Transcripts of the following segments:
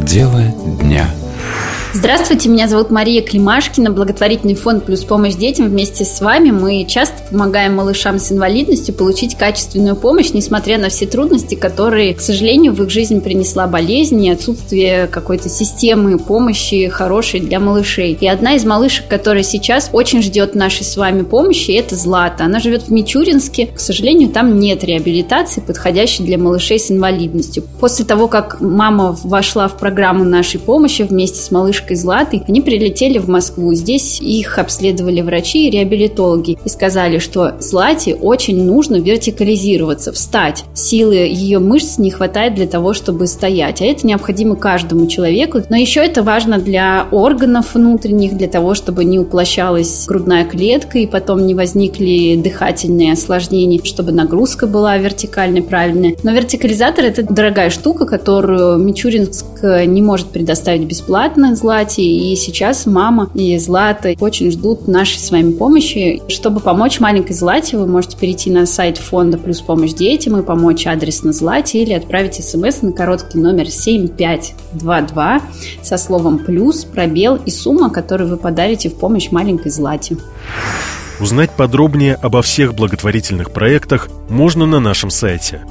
Дело дня. Здравствуйте, меня зовут Мария Климашкина, благотворительный фонд «Плюс помощь детям». Вместе с вами мы часто помогаем малышам с инвалидностью получить качественную помощь, несмотря на все трудности, которые, к сожалению, в их жизнь принесла болезнь и отсутствие какой-то системы помощи хорошей для малышей. И одна из малышек, которая сейчас очень ждет нашей с вами помощи, это Злата. Она живет в Мичуринске. К сожалению, там нет реабилитации, подходящей для малышей с инвалидностью. После того, как мама вошла в программу нашей помощи вместе с малышкой Златой, они прилетели в Москву. Здесь их обследовали врачи и реабилитологи и сказали, что Злате очень нужно вертикализироваться, встать. Силы ее мышц не хватает для того, чтобы стоять, а это необходимо каждому человеку. Но еще это важно для органов внутренних, для того, чтобы не уплощалась грудная клетка и потом не возникли дыхательные осложнения, чтобы нагрузка была вертикальной, правильной. Но вертикализатор – это дорогая штука, которую Мичуринск не может предоставить бесплатно Злате, и сейчас мама и Злата очень ждут нашей с вами помощи. Чтобы помочь маленькой Злате, вы можете перейти на сайт фонда «Плюс помощь детям» и помочь адресно Злате или отправить смс на короткий номер 7522 со словом «плюс», пробел и сумма, которую вы подарите в помощь маленькой Злате. Узнать подробнее обо всех благотворительных проектах можно на нашем сайте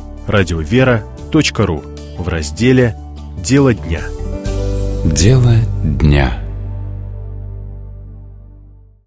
radiovera.ru в разделе «Дело дня». Дело дня.